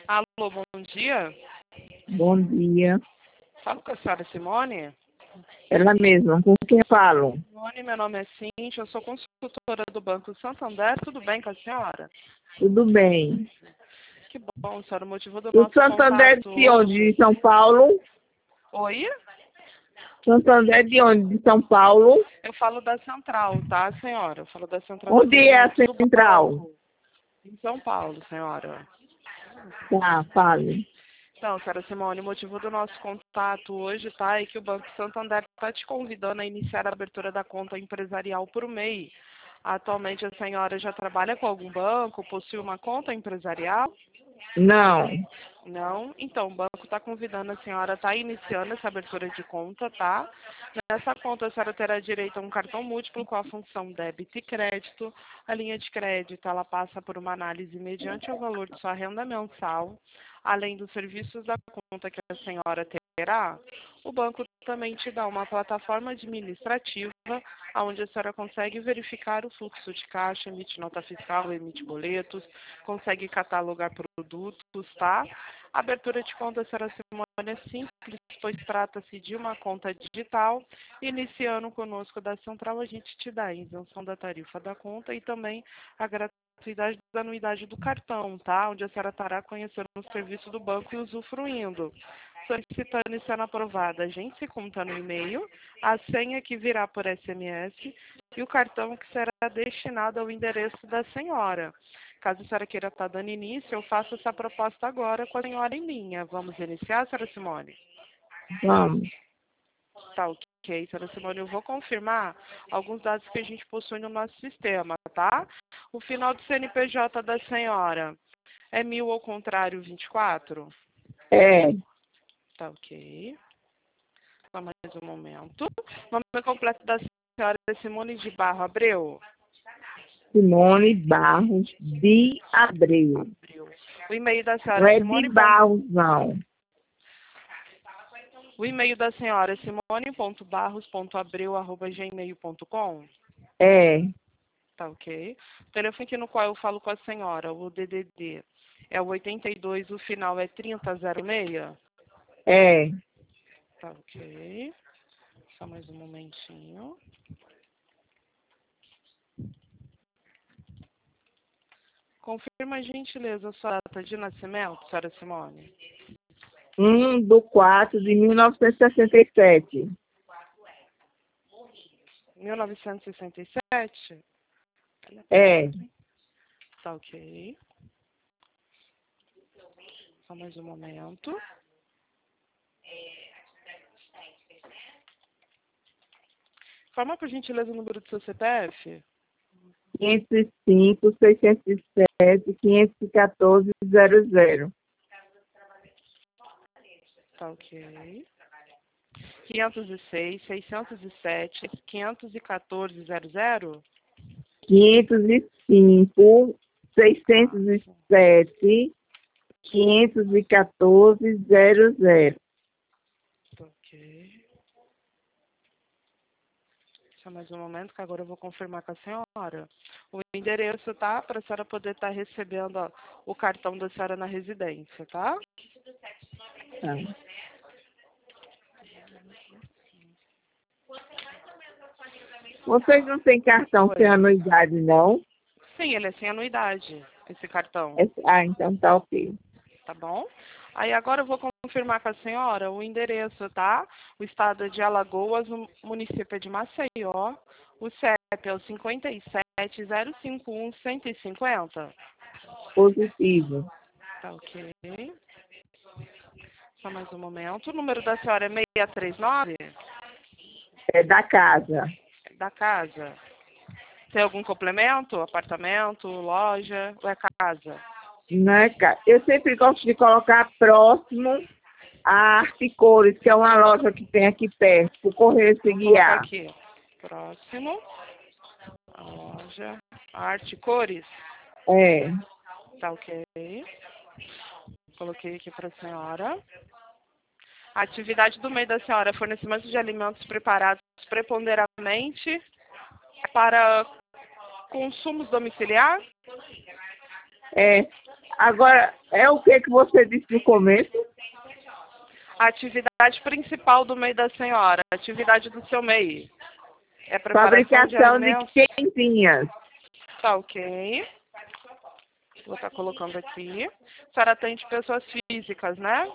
Alô, bom dia. Bom dia. Falo com a senhora Simone. Ela mesma, com quem falo? Simone, meu nome é Cíntia, eu sou consultora do Banco Santander. Tudo bem com a senhora? Tudo bem. Que bom, senhora. O motivo do O nosso Santander contato de onde? hoje... De São Paulo? Oi? Santander de onde? De São Paulo? Eu falo da central, tá, senhora? Eu falo da central de Onde é a atendimento do central? banco. Em São Paulo, senhora. Tá, fale. Então, senhora Simone, o motivo do nosso contato hoje, tá, é que o Banco Santander está te convidando a iniciar a abertura da conta empresarial por MEI. Atualmente a senhora já trabalha com algum banco, possui uma conta empresarial? Não. Não? Então, o banco está convidando a senhora a estar iniciando essa abertura de conta, tá? Nessa conta a senhora terá direito a um cartão múltiplo com a função débito e crédito. A linha de crédito, ela passa por uma análise mediante o valor de sua renda mensal. Além dos serviços da conta que a senhora terá, o banco também te dá uma plataforma administrativa onde a senhora consegue verificar o fluxo de caixa, emite nota fiscal, emite boletos, consegue catalogar produtos, tá? A abertura de conta, senhora Simone, é simples, pois trata-se de uma conta digital. Iniciando conosco da central, a gente te dá a isenção da tarifa da conta e também a gratuidade da anuidade do cartão, tá? Onde a senhora estará conhecendo o serviço do banco e usufruindo. Solicitando e sendo aprovada, a gente se conta no e-mail, a senha que virá por SMS e o cartão que será destinado ao endereço da senhora. Caso a senhora queira estar dando início, eu faço essa proposta agora com a senhora em linha. Vamos iniciar, senhora Simone? Vamos. Tá ok, senhora Simone. Eu vou confirmar alguns dados que a gente possui no nosso sistema, tá? O final do CNPJ da senhora é 1000 ao contrário 24? É. Tá ok. Só mais um momento. O nome completo da senhora é Simone de Barro Abreu? Simone Barros de Abreu. Abreu. O e-mail da Não senhora é é de Simone. Barros, não. O e-mail da senhora é simone.barros.abreu@gmail.com? É. Tá ok. O telefone aqui no qual eu falo com a senhora, o DDD, é o 82, o final é 3006? É. Tá ok. Só mais um momentinho. Confirma, gentileza, a sua data de nascimento, senhora Simone. 1/4/1967. 1967? É. Tá ok. Só mais um momento. Informa, por gentileza, o número do seu CPF. 505, 607, 514, 00. Tá ok. 506, 607, 514, 00? 505, 607, 514, 00. Tá ok. Só mais um momento, que agora eu vou confirmar com a senhora. O endereço, tá? Para a senhora poder estar recebendo ó, o cartão da senhora na residência, tá? Tá. Vocês não têm cartão sem Oi. anuidade, não? Sim, ele é sem anuidade, esse cartão. Ah, então tá ok. Tá bom? Aí agora eu vou confirmar com a senhora o endereço, tá? O estado é de Alagoas, o município é de Maceió, o CEP é o 57-051-150. Positivo. Tá ok. Só mais um momento. O número da senhora é 639? É da casa. Da casa. Tem algum complemento? Apartamento, loja ou é casa? Não é Eu sempre gosto de colocar próximo a Arte Cores, que é uma loja que tem aqui perto, para o correio se Vou colocar guiar. aqui. Próximo. A loja. Arte Cores. É. Tá ok. Coloquei aqui para a senhora. A atividade do mês da senhora é fornecimento de alimentos preparados preponderantemente para consumos domiciliar? É. Agora, é o que você disse no começo? A atividade principal do MEI da senhora, a atividade do seu MEI. É preparação de Fabricação de alimentos. quentinhas. Tá ok. Vou estar colocando aqui. A senhora atende pessoas físicas, né?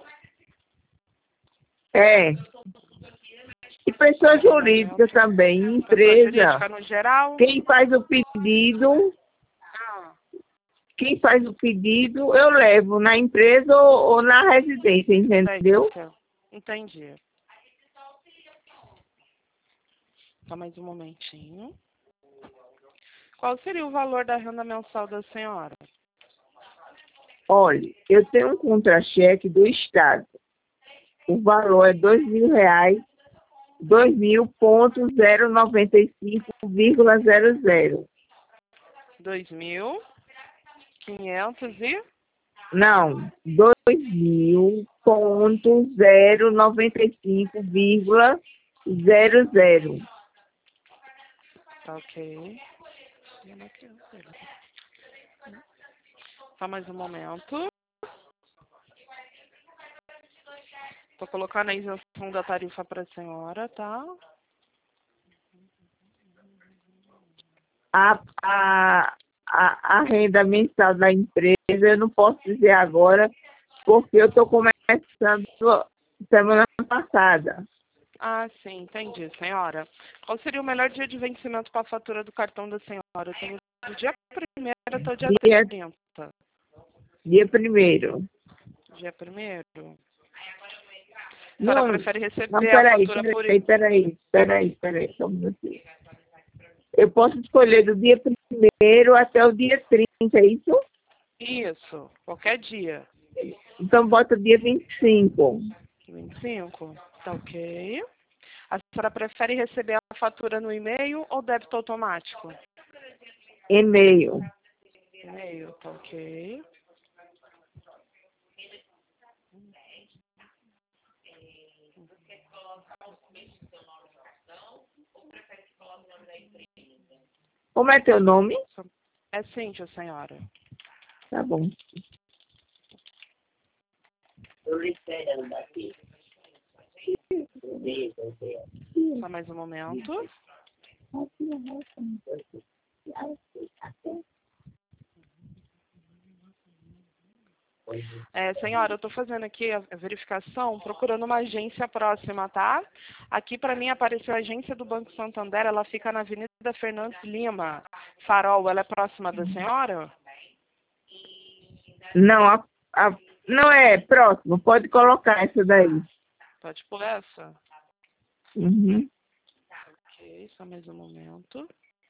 É. E pessoa jurídica também, Pessoa empresa. jurídica no geral. Quem faz o pedido, eu levo na empresa ou na residência, entendeu? Entendi. Só mais um momentinho. Qual seria o valor da renda mensal da senhora? Olha, eu tenho um contra-cheque do Estado. O valor é R$ 2.095,00. 2.500 e... Não, 2.095,00. Tá ok. Só mais um momento. Tô colocando a isenção da tarifa para a senhora, tá? A renda mensal da empresa eu não posso dizer agora, porque eu estou começando semana passada. Ah, sim, entendi, senhora. Qual seria o melhor dia de vencimento para a fatura do cartão da senhora? Eu tenho do dia 1º até o dia 30. Dia 1º. Dia 1º? A Não, senhora prefere receber não, a fatura por... peraí, só um minutinho. Eu posso escolher do dia 1º até o dia 30, é isso? Isso, qualquer dia. Então bota dia 25. 25? Tá ok. A senhora prefere receber a fatura no e-mail ou débito automático? E-mail. E-mail, tá ok. Como é teu nome? É Cíntia, senhora. Tá bom. Estou lhe esperando aqui. Só mais um momento. Senhora, eu estou fazendo aqui a verificação, procurando uma agência próxima, tá? Aqui para mim apareceu a agência do Banco Santander, ela fica na Avenida Fernandes Lima, Farol. Ela é próxima da senhora? Não, não é próximo, pode colocar essa daí. Pode pôr essa? Uhum. Ok, só mais um momento.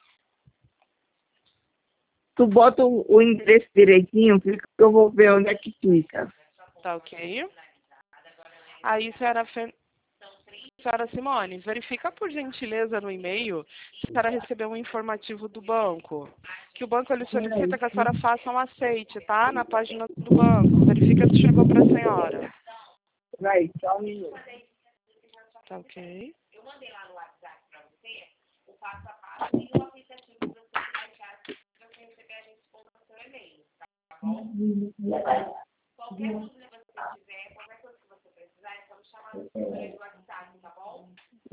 Tu bota o endereço direitinho, que eu vou ver onde é que fica. Tá ok. Aí, senhora Simone, verifica por gentileza no e-mail se a senhora recebeu um informativo do banco. Que o banco ele solicita que a senhora faça um aceite, tá? Na página do banco. Verifica se chegou para a senhora. Vai, só um minuto. Tá ok. Eu mandei lá no WhatsApp para você o passo a passo e o aplicativo para você baixar para você receber a gente com o seu e-mail, tá bom? Qualquer dúvida que você tiver, qualquer coisa que você precisar, é só me chamar no número do WhatsApp, tá bom?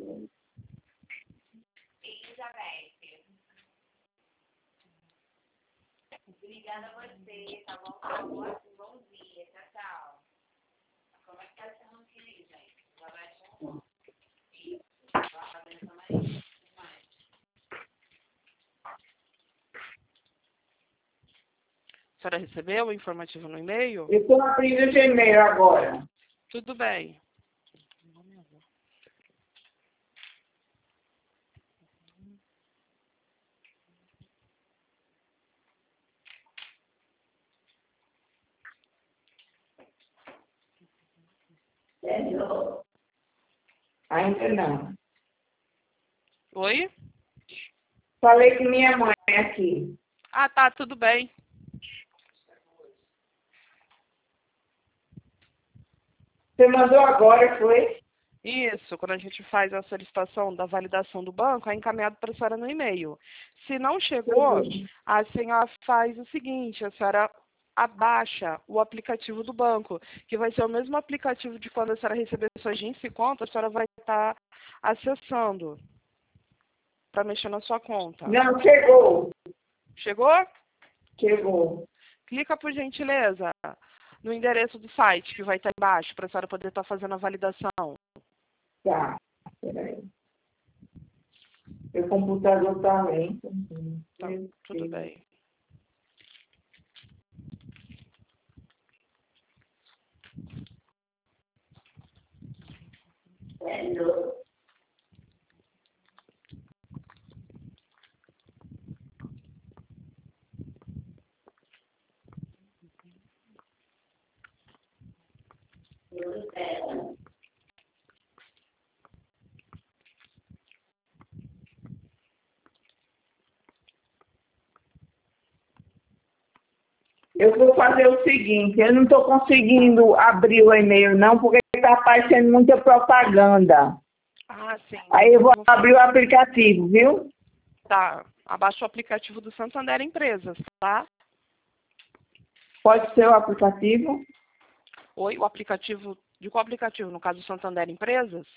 Elizabeth. Obrigada a você, tá bom? Bom dia, tchau, tchau. Como é que tá esse nome aqui, gente? Elizabeth. A senhora recebeu o informativo no e-mail? Eu estou abrindo o Gmail agora. Tudo bem. Sério? Ainda não. Oi? Falei com minha mãe aqui. Ah, tá, tudo bem. Você mandou agora, foi? Isso, quando a gente faz a solicitação da validação do banco, é encaminhado para a senhora no e-mail. Se não chegou, a senhora faz o seguinte, a senhora abaixa o aplicativo do banco, que vai ser o mesmo aplicativo de quando a senhora receber sua agência e conta, a senhora vai estar acessando para mexer na sua conta. Não, chegou. Chegou? Chegou. Clica, por gentileza, no endereço do site que vai estar embaixo, para a senhora poder estar fazendo a validação. Tá, peraí. Meu computador tá lento. Tá, tudo bem. Eu vou fazer o seguinte, eu não estou conseguindo abrir o e-mail não, porque está aparecendo muita propaganda. Ah, sim. Aí eu vou abrir o aplicativo, viu? Tá, abaixa o aplicativo do Santander Empresas, tá? Pode ser o aplicativo? Oi, o aplicativo, de qual aplicativo? No caso, Santander Empresas?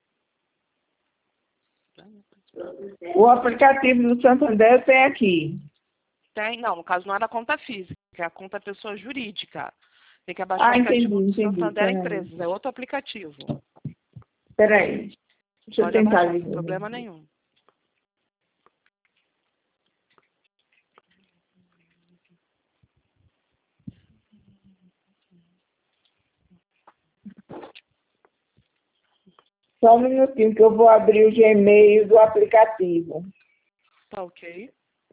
O aplicativo do Santander tem aqui. Tem, não, no caso não é da conta física, é a conta pessoa jurídica. Tem que abaixar o Entendi, aplicativo do entendi. Santander Peraí. Empresas, é outro aplicativo. Peraí. Deixa eu Pode tentar abaixar, sem ver. problema nenhum. Só um minutinho que eu vou abrir o Gmail do aplicativo. Tá ok.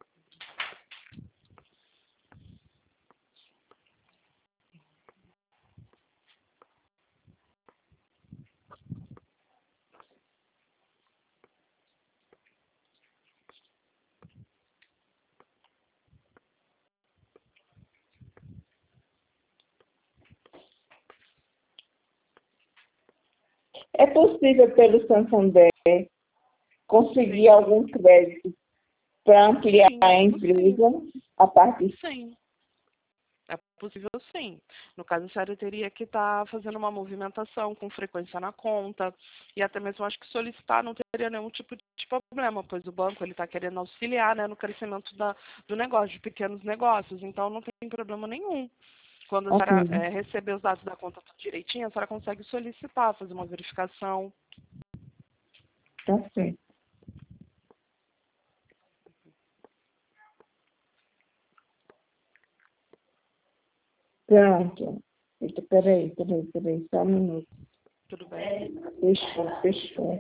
É possível pelo Santander conseguir Sim. algum crédito para ampliar Sim, a é empresa a partir. Sim. É possível sim. No caso, a senhora teria que estar fazendo uma movimentação com frequência na conta e até mesmo acho que solicitar não teria nenhum tipo de problema, pois o banco ele está querendo auxiliar, né, no crescimento do negócio, de pequenos negócios, então não tem problema nenhum. Quando a Ok, senhora receber os dados da conta tudo direitinho, a senhora consegue solicitar, fazer uma verificação. tá certo. Pronto. Eita, peraí, só um minuto. Tudo bem? Fechou.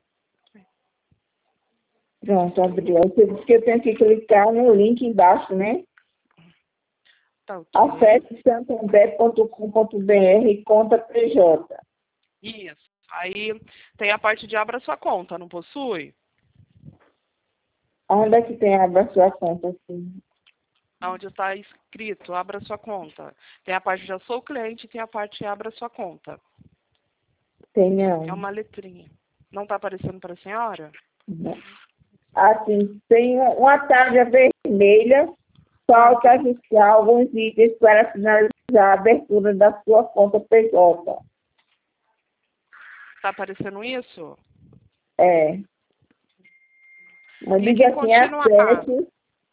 Pronto, abriu. Aí você disse que eu tenho que clicar no link embaixo, né? Tá ok. Acesse santander.com.br conta PJ. Isso. Aí tem a parte de abra sua conta, não possui? Onde é que tem a sua conta? Assim? Onde está escrito, abra sua conta. Tem a parte de eu sou cliente e tem a parte de abra sua conta. Tem É não. uma letrinha. Não está aparecendo para a senhora? Assim, tem uma tarja vermelha, falta ajustar alguns itens para finalizar a abertura da sua conta PJ. Está aparecendo isso? É. Mas Clique diz em assim, continuar. acesse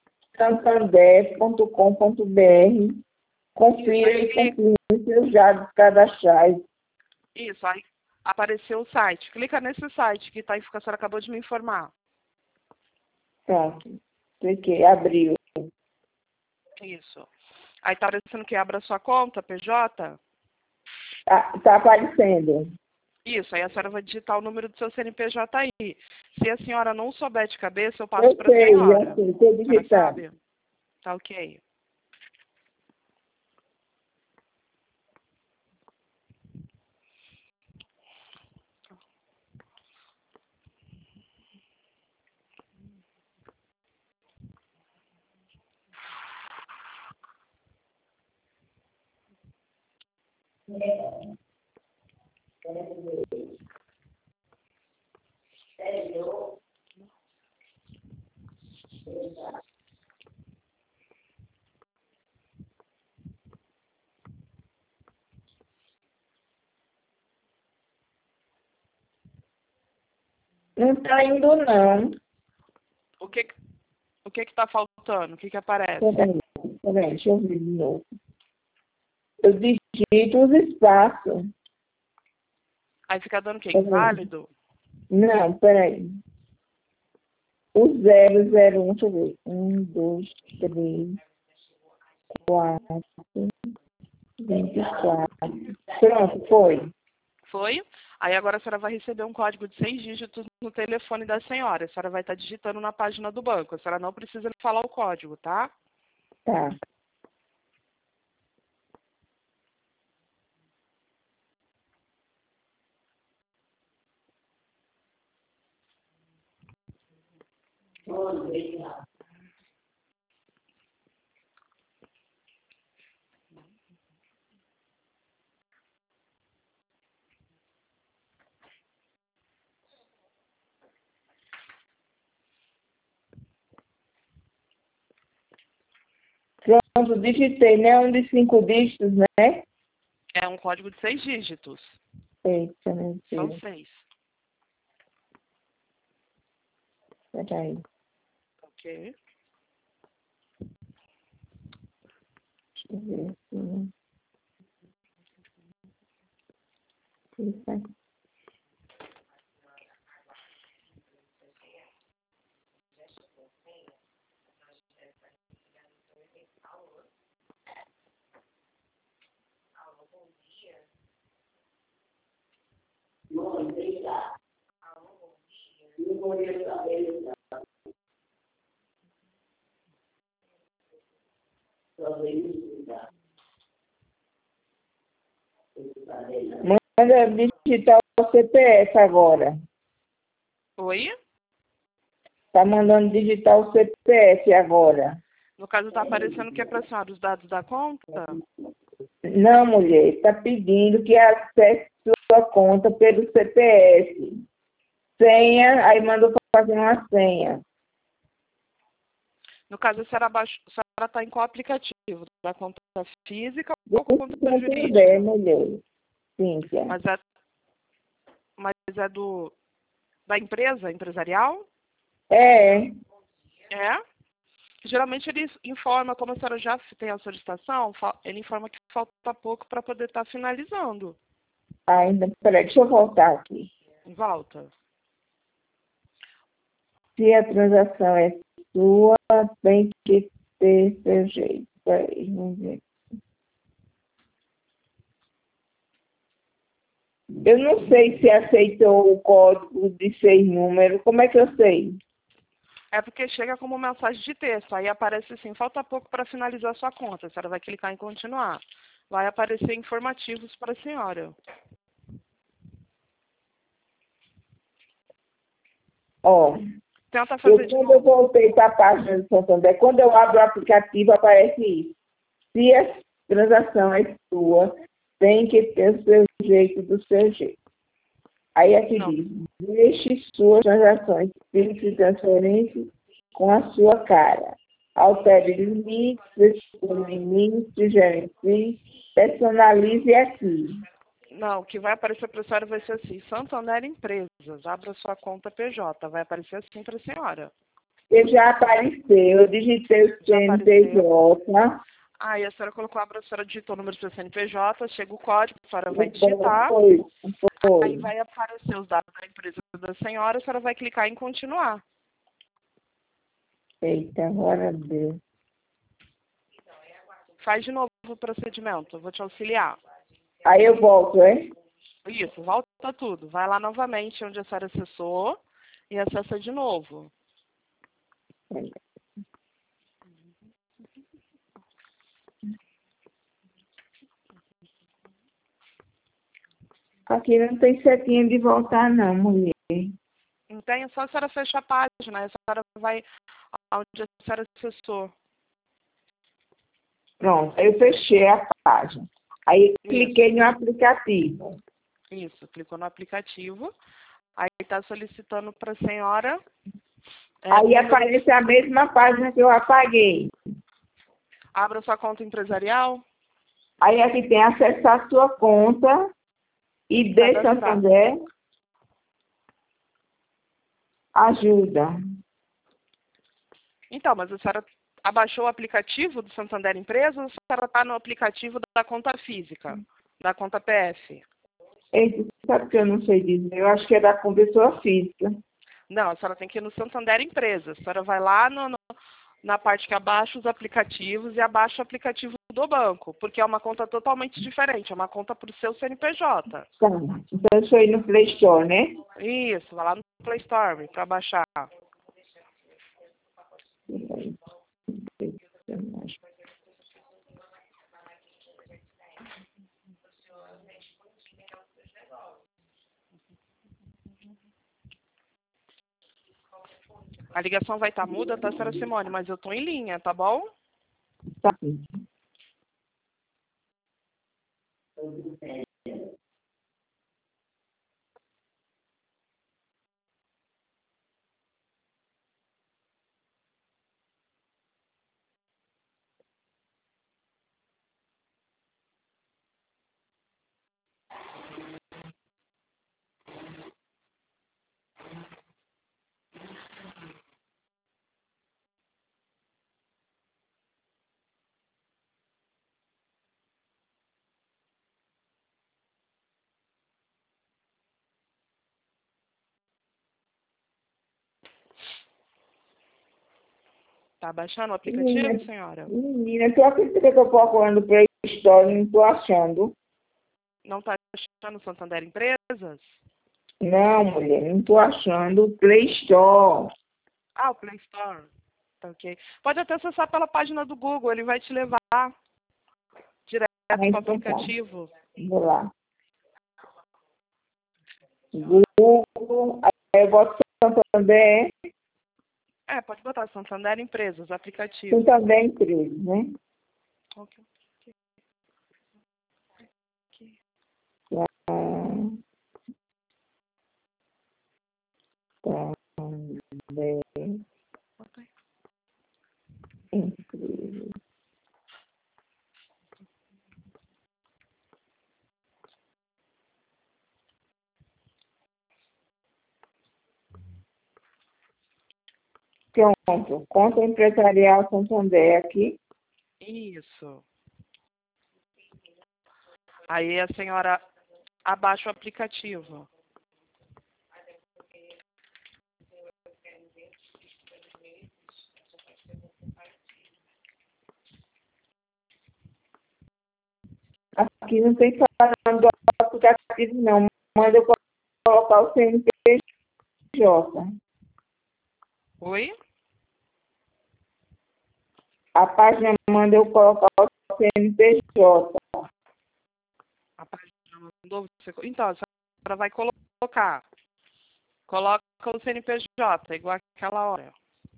santander.com.br, confira Isso, e conclua seus dados cadastrais. Isso, aí apareceu o site. Clica nesse site que tá aí, que a senhora acabou de me informar. Pronto. Cliquei, abriu. Isso. Aí tá aparecendo que abra sua conta, PJ? Tá aparecendo. Isso, aí a senhora vai digitar o número do seu CNPJ aí. Se a senhora não souber de cabeça, eu passo Eu para a sei, senhora. estou A senhora digitando. sabe? Tá ok. Não está indo, não. O que está faltando? O que aparece? Peraí, deixa eu ver de novo. Eu digito os espaços. Aí fica dando o quê? Inválido? Não, peraí. O 001, deixa eu ver. 1, 2, 3, 4, 24. Pronto, foi. Foi? Aí agora a senhora vai receber um código de 6 dígitos no telefone da senhora. A senhora vai estar digitando na página do banco. A senhora não precisa falar o código, tá? Tá. Pronto, digitei, né? Um de 5 dígitos, né? É um código de 6 dígitos. Eita, meu São Deus. 6. Peraí. Ok. Deixa eu ver aqui. Isso aqui. Manda digitar o CPF agora. Oi? Tá mandando digitar o CPF agora. No caso, está aparecendo o que é para a senhora? Os dados da conta? Não, mulher, está pedindo que acesse sua conta pelo CPF. Senha, aí mandou fazer uma senha. No caso, a senhora está em qual aplicativo? Da conta física ou conta Puder, jurídica? mulher. Cíntia. Mas é da empresa, empresarial? É. É? Geralmente ele informa, como a senhora já tem a solicitação, ele informa que falta pouco para poder estar finalizando. Ainda, peraí, deixa eu voltar aqui. Volta. Se a transação é sua, tem que ter seu jeito. Peraí, vamos ver. Eu não sei se aceitou o código de 6 números. Como é que eu sei? É porque chega como mensagem de texto. Aí aparece assim, falta pouco para finalizar sua conta. A senhora vai clicar em continuar. Vai aparecer informativos para a senhora. Ó, Tenta fazer de quando eu novo. voltei para a página do Santander, quando eu abro o aplicativo, aparece isso. Se a transação é sua, tem que ter o seu jeito do seu jeito. Aí aqui Não. diz, deixe suas transações de transferência com a sua cara. Altere limites, define limites, gerencie, personalize aqui. Não, o que vai aparecer para a senhora vai ser assim, Santander Empresas, abra sua conta PJ, vai aparecer assim para a senhora. Eu já apareceu, eu digitei o CNPJ. Aí a senhora colocou, a senhora digitou o número do seu CNPJ, chega o código, a senhora vai digitar, Foi. aí vai aparecer os dados da empresa da senhora, a senhora vai clicar em continuar. Eita, agora deu. Faz de novo o procedimento, eu vou te auxiliar. Aí eu volto, é? Isso, volta tudo. Vai lá novamente onde a senhora acessou e acessa de novo. Aqui não tem setinha de voltar não, mulher. Então é só a senhora fechar a página, a senhora vai onde a senhora acessou. Pronto, eu fechei a página. Aí cliquei no aplicativo. Isso, clicou no aplicativo. Aí está solicitando para a senhora. Aí aparece a mesma página que eu apaguei. Abra sua conta empresarial. Aí aqui tem acessar a sua conta e de Santander. Ajuda. Então, mas a senhora abaixou o aplicativo do Santander Empresas ou a senhora está no aplicativo da conta física, da conta PF? Esse, sabe que eu não sei dizer? Eu acho que é da com pessoa física. Não, a senhora tem que ir no Santander Empresas. A senhora vai lá na parte que abaixa os aplicativos e abaixa o aplicativo do banco, porque é uma conta totalmente diferente, é uma conta para o seu CNPJ. Tá. Então, deixa eu ir no Play Store, né? Isso, vai lá no Play Store para baixar. A ligação vai estar muda, tá, senhora Simone? Mas eu estou em linha, tá bom? Tá. Tá baixando o aplicativo, senhora? Menina, tu acredita que eu tô procurando o Play Store e não tô achando? Não tá achando o Santander Empresas? Não, mulher, não tô achando o Play Store. Ah, o Play Store. Tá ok. Pode até acessar pela página do Google, ele vai te levar direto para o Então tá. aplicativo. Vou lá. Google, aí eu boto Santander, É, pode botar Santander Empresas, aplicativo. Santander Empresas, né? Ok. Santander Bota aí. Empresas. Pronto, conta empresarial Santander aqui. Isso. Aí a senhora abaixa o aplicativo. Aqui não tem falando do aplicativo, não. Manda eu colocar o CNPJ. Oi? A página manda eu colocar o CNPJ. A página mandou você. Então, a senhora vai colocar. Coloca o CNPJ, igual aquela hora.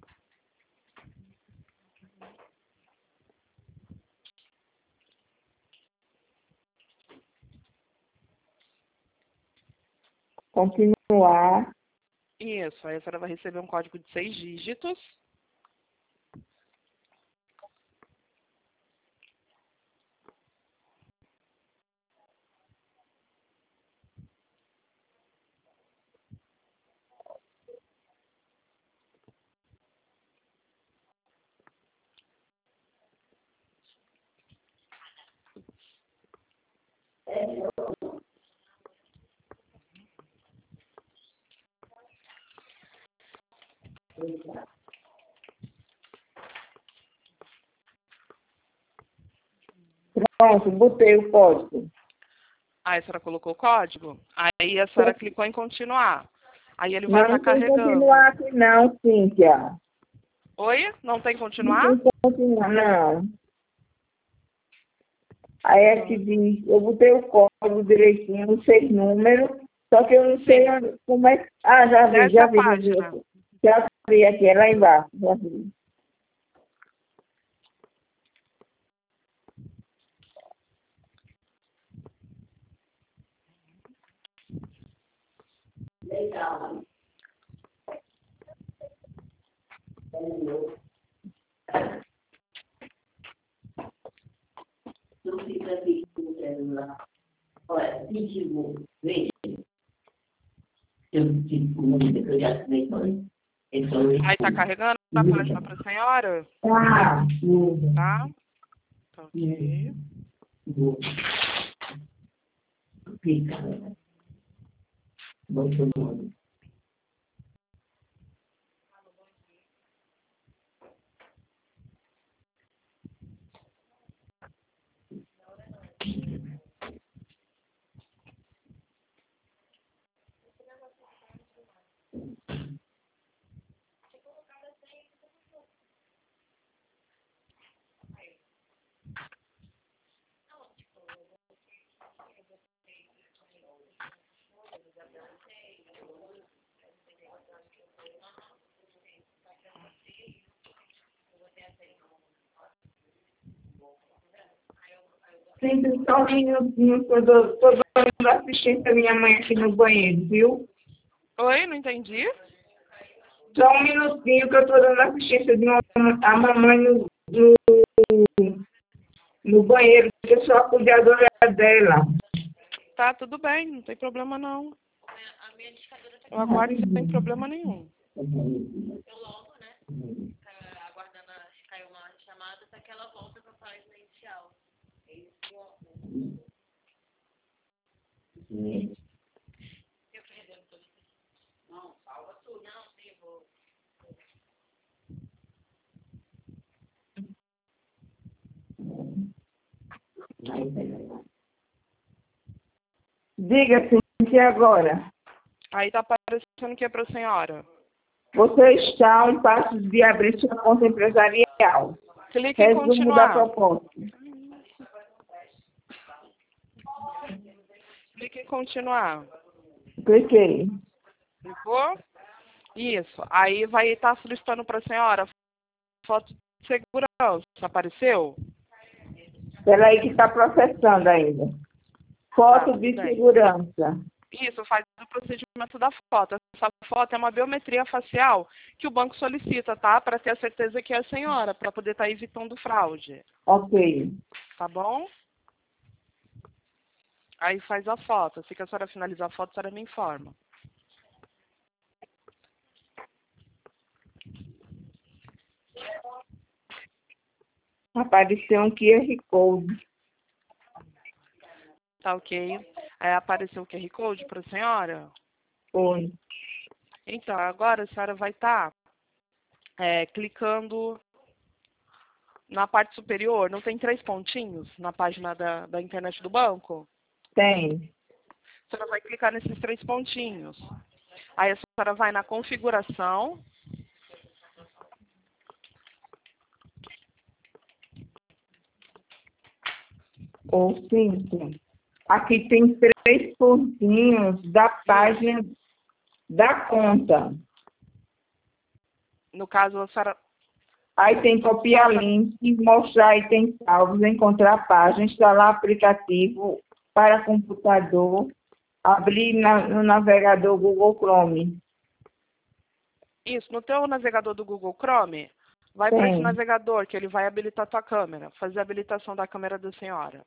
Continuar. Isso, aí a senhora vai receber um código de 6 dígitos. Pronto, botei o código. Aí a senhora colocou o código. Aí a senhora clicou em continuar. Aí ele vai Não estar tem que carregando. continuar aqui não, Cíntia. Oi? Não tem Não continuar? tem que continuar, não. Aí aqui diz, eu botei o código direitinho, os 6 números, só que eu não sei como é. Ah, já vi, Desce já a vi. página. Já vi aqui, é lá embaixo, já vi. Legal. Não fica aqui com o celular. Olha, 21, veja. Eu já assinei também. Aí tá carregando a página para a senhora? Tá. Tá? Tá ok. Clica. Muito bom. Sempre só um minutinho, que eu tô dando assistência à minha mãe aqui no banheiro, viu? Oi, não entendi? Só um minutinho que eu tô dando assistência à mamãe no banheiro, que eu sou a cuidadora dela. Tá, tudo bem, não tem problema não. Eu aguardo sem problema nenhum. Eu logo, né? Aguardando cair uma chamada para que ela volte para a página inicial. Eu que redendo tudo isso. Não, salva tudo. Não, sim, eu vou. Diga, Cíntia, agora. Aí tá aparecendo o que é para a senhora? Você está a um passo de abrir sua conta empresarial. Clique em Resumo da continuar. proposta. Clique em continuar. Cliquei. Clicou? Isso. Aí vai estar solicitando para a senhora foto de segurança. Apareceu? Espera aí que está processando ainda. Foto Tá, de bem. segurança. Isso, faz o procedimento da foto. Essa foto é uma biometria facial que o banco solicita, tá? Para ter a certeza que é a senhora, para poder estar evitando fraude. Ok. Tá bom? Aí faz a foto. Assim que a senhora finalizar a foto, a senhora me informa. Apareceu um QR Code. Tá ok? Aí apareceu o QR Code para a senhora? Foi. Então, agora a senhora vai estar clicando na parte superior. Não tem 3 pontinhos na página da internet do banco? Tem. A senhora vai clicar nesses 3 pontinhos. Aí a senhora vai na configuração. Ou sim. Aqui tem 3 pontinhos da página da conta. No caso, a senhora... Aí tem copiar link, mostrar itens salvos, encontrar a página, instalar aplicativo para computador, abrir no navegador Google Chrome. Isso, no teu navegador do Google Chrome, vai para esse Tem. navegador que ele vai habilitar a tua câmera, fazer a habilitação da câmera da senhora.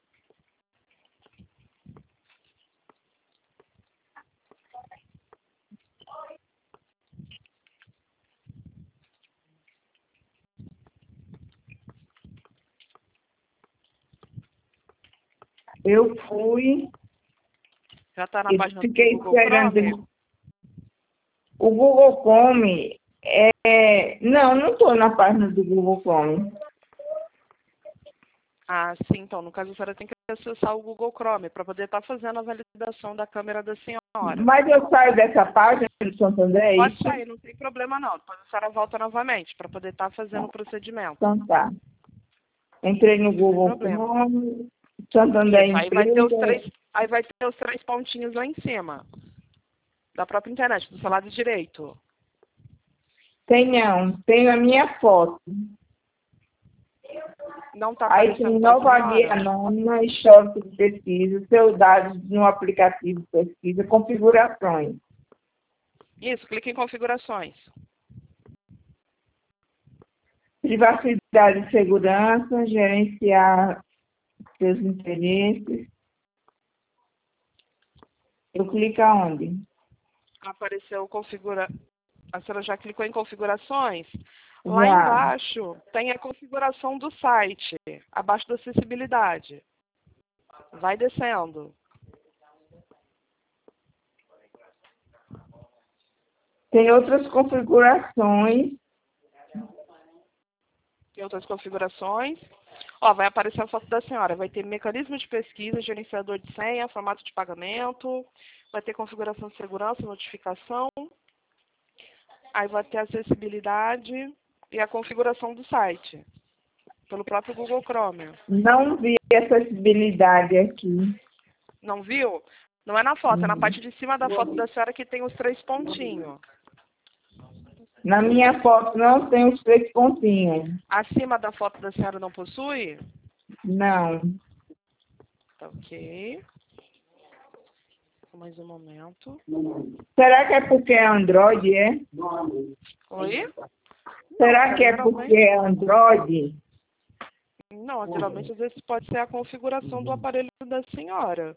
Eu fui Já está na e página fiquei do Google esperando. Chrome? O Google Chrome não estou na página do Google Chrome. Ah, sim, então, no caso a senhora tem que acessar o Google Chrome para poder estar fazendo a validação da câmera da senhora. Mas eu saio dessa página do Santander, é Pode isso? sair, não tem problema não. Depois a senhora volta novamente para poder estar fazendo o procedimento. Então tá. Entrei no Google problema. Chrome, Santander Isso, aí vai ter Empresa. aí vai ter os 3 pontinhos lá em cima. Da própria internet, do seu lado direito. Tenho a minha foto. Não está Aí aparecendo tem pra nova senhora? guia anônima, histórico de pesquisa, seus dados no aplicativo de pesquisa, configurações. Isso, clique em configurações. Privacidade e segurança, gerenciar seus interesses. Eu clico aonde? Apareceu configura. A senhora já clicou em configurações? Lá Já. embaixo tem a configuração do site, abaixo da acessibilidade. Vai descendo. Tem outras configurações. Tem outras configurações. Ó, vai aparecer a foto da senhora. Vai ter mecanismo de pesquisa, gerenciador de senha, formato de pagamento. Vai ter configuração de segurança, notificação. Aí vai ter acessibilidade e a configuração do site. Pelo próprio Google Chrome. Não vi acessibilidade aqui. Não viu? Não é na foto, é na parte de cima da foto da senhora que tem os 3 pontinhos. Na minha foto não tem os 3 pontinhos. Acima da foto da senhora não possui? Não. Tá ok. Mais um momento. Será que é porque é Android, é? Oi? Será que é porque é Android? Não, geralmente às vezes pode ser a configuração do aparelho da senhora.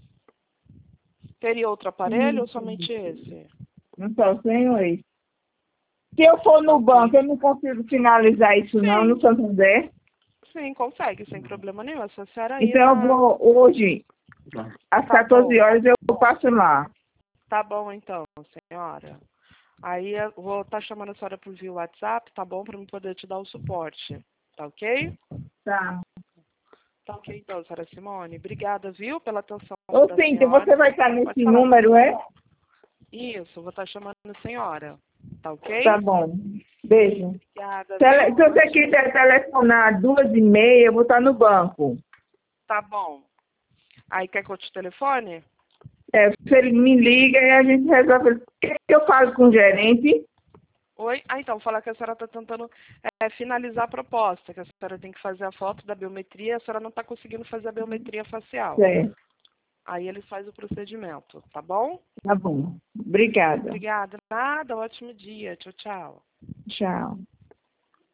Teria outro aparelho ou somente esse? Não só tenho esse. Se eu for no banco, eu não consigo finalizar isso não, no Santander? Sim, consegue, sem problema nenhum. É só a senhora ir Então eu vou hoje, às 14 horas, eu passo lá. Tá bom, então, senhora. Aí eu vou estar chamando a senhora por via WhatsApp, tá bom? Para eu poder te dar o suporte. Tá ok? Tá. Tá ok, então, senhora Simone. Obrigada, viu, pela atenção Ô, da Cíntia, senhora. você vai estar Pode nesse falar. número, é? Isso, vou estar chamando a senhora. Tá ok? Tá bom. Beijo. Obrigada, Se viu? você quiser telefonar 2h30, eu vou estar no banco. Tá bom. Aí quer que eu te telefone? Se ele me liga e a gente resolve. Quer que eu falo com o gerente? Oi? Ah, então, falar que a senhora está tentando finalizar a proposta, que a senhora tem que fazer a foto da biometria, a senhora não está conseguindo fazer a biometria facial. Certo. Aí ele faz o procedimento, tá bom? Tá bom. Obrigada. Obrigada. Nada, ótimo dia. Tchau, tchau. Tchau.